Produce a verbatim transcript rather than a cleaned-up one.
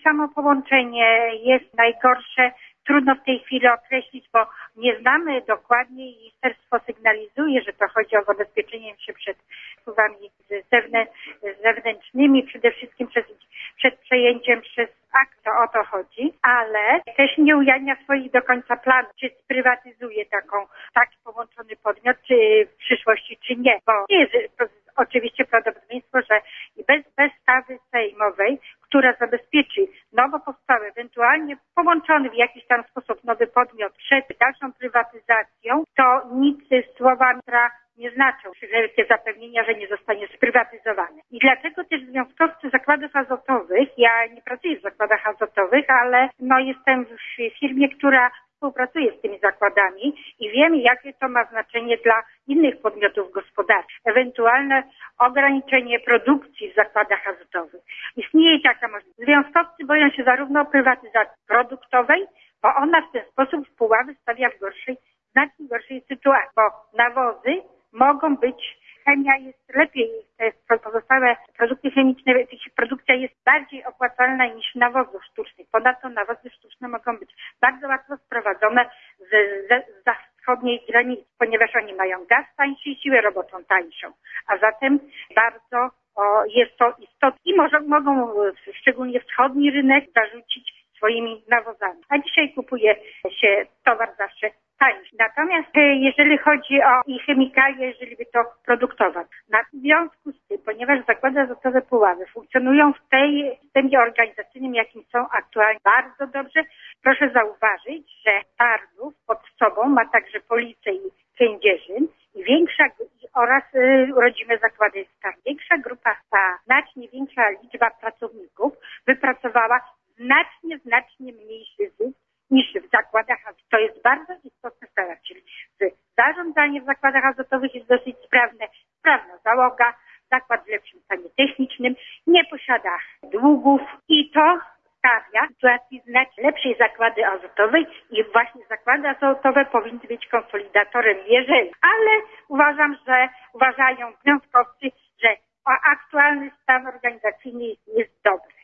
samo połączenie jest najgorsze. Trudno w tej chwili określić, bo nie znamy dokładnie i ministerstwo sygnalizuje, że to chodzi o zabezpieczenie się przed wpływami zewnętrznymi, przede wszystkim przed, przed przejęciem przez akt, to o to chodzi, ale też nie ujawnia swoich do końca planów, czy sprywatyzuje taką, taki połączony podmiot, czy w przyszłości, czy nie, bo jest oczywiście prawdopodobieństwo, że i bez, bez ustawy sejmowej, która zabezpieczy nowo powstały, ewentualnie połączony w jakiś tam sposób nowy podmiot przed dalszą prywatyzacją, to nic słowa nie znaczą. Wszelkie zapewnienia, że nie zostanie sprywatyzowany. I dlatego też związkowcy zakładów azotowych, ja nie pracuję w zakładach azotowych, ale no jestem w firmie, która współpracuje z tymi zakładami i wiem, jakie to ma znaczenie dla innych podmiotów gospodarczych. Ewentualne ograniczenie produkcji w zakładach azotowych. Istnieje taka możliwość. Związkowcy boją się zarówno prywatyzacji produktowej, bo ona w ten sposób Puławy stawia w gorszej, znacznie gorszej sytuacji, bo nawozy mogą być, chemia jest lepiej, te pozostałe produkty chemiczne, produkcja jest bardziej opłacalna niż nawozów sztucznych. Ponadto nawozy sztuczne mogą być bardzo łatwo sprowadzone z, z, z wschodniej granicy, ponieważ oni mają gaz tańszy i siłę roboczą tańszą. A zatem bardzo o, jest to istotne i może, mogą szczególnie wschodni rynek zarzucić swoimi nawozami. A dzisiaj kupuje się towar zawsze tańszy. Natomiast jeżeli chodzi o i chemikalia, jeżeli by to produktować. Na w związku z tym, ponieważ zakłady azotowe Puławy funkcjonują w tej systemie organizacyjnym, jakim są aktualnie bardzo dobrze, proszę zauważyć, że Tarnów pod sobą ma także Policję i Kędzierzyn i większa oraz y, rodzime zakłady skarb. Większa grupa, ta znacznie większa liczba pracowników wypracowała znacznie, znacznie mniejszy zysk niż w zakładach azotowych. To jest bardzo istotna sprawa, czyli zarządzanie w zakładach azotowych jest dosyć sprawne, sprawna załoga, zakład w lepszym stanie technicznym, nie posiada długów i to stawia w sytuacji znacznie lepszej zakłady azotowej i właśnie zakłady azotowe powinny być konsolidatorem, jeżeli, ale uważam, że uważają związkowcy, że aktualny stan organizacyjny jest dobry.